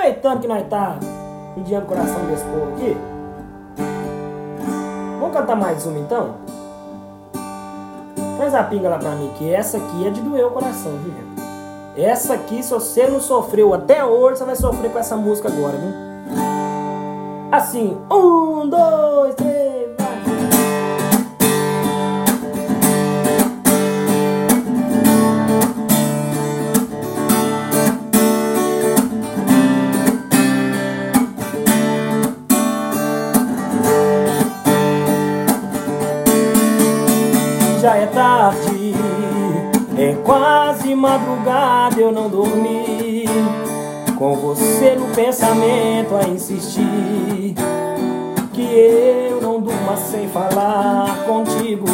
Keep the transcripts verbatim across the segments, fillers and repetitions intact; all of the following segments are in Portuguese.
aproveitando que nós tá pedindo o coração desse povo aqui, vamos cantar mais uma então? Traz a pinga lá pra mim, que essa aqui é de doer o coração, viu, gente? Essa aqui, se você não sofreu até hoje, você vai sofrer com essa música agora, viu? Assim, um, dois, três, vai. Já é tarde, é quase madrugada, eu não dormi, com você no pensamento a insistir, que eu não durma sem falar contigo.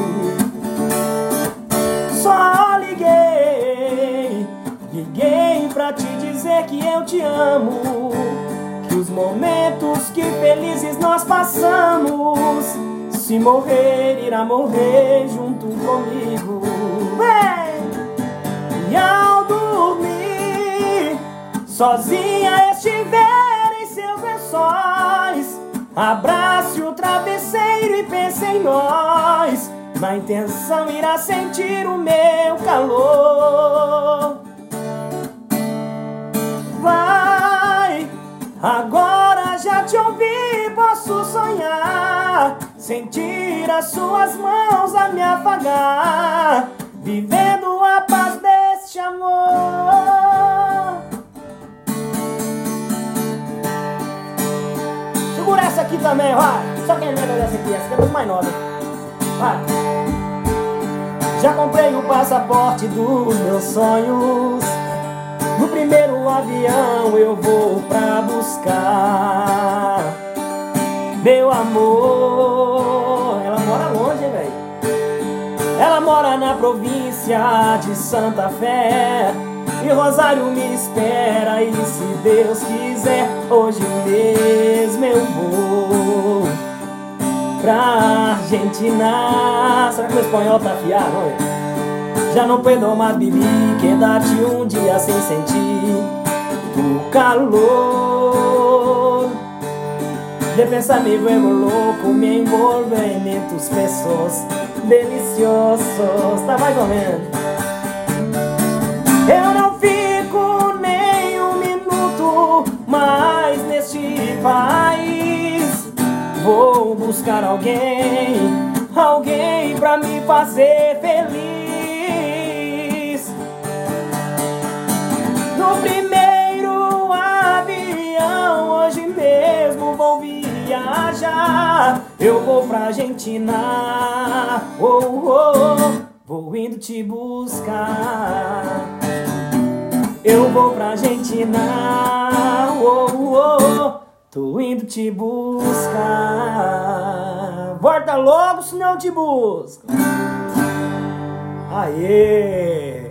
Só liguei, liguei pra te dizer que eu te amo, que os momentos que felizes nós passamos, se morrer, irá morrer junto comigo. Vem! E ao dormir, sozinha estiver em seus lençóis, abrace o travesseiro e pense em nós, na intenção irá sentir o meu calor. Vai, agora já te ouvi, posso sonhar, sentir as suas mãos a me afagar, vivendo a paz deste amor. Segura essa aqui também, vai. Só quem lembra dessa aqui, essa aqui é muito mais nova. Vai. Já comprei o passaporte dos meus sonhos, no primeiro avião eu vou pra buscar meu amor. Ela mora longe, hein, velho? Ela mora na província de Santa Fé, e Rosário me espera, e se Deus quiser, hoje mesmo eu vou pra Argentina. Será que meu espanhol tá afiado, não? Já não puedo más vivir, quedarte un día sin sentir tu calor. De pensar me vuelvo loco, me envolven en tus besos deliciosos. Tá mais ou menos. Eu não fico nem um minuto mais neste país. Vou buscar alguém, alguém pra me fazer feliz. No primeiro avião, hoje mesmo vou viajar. Eu vou pra Argentina, oh, oh, vou indo te buscar. Eu vou pra Argentina, oh, oh, tô indo te buscar. Volta logo, senão eu te busco. Aê!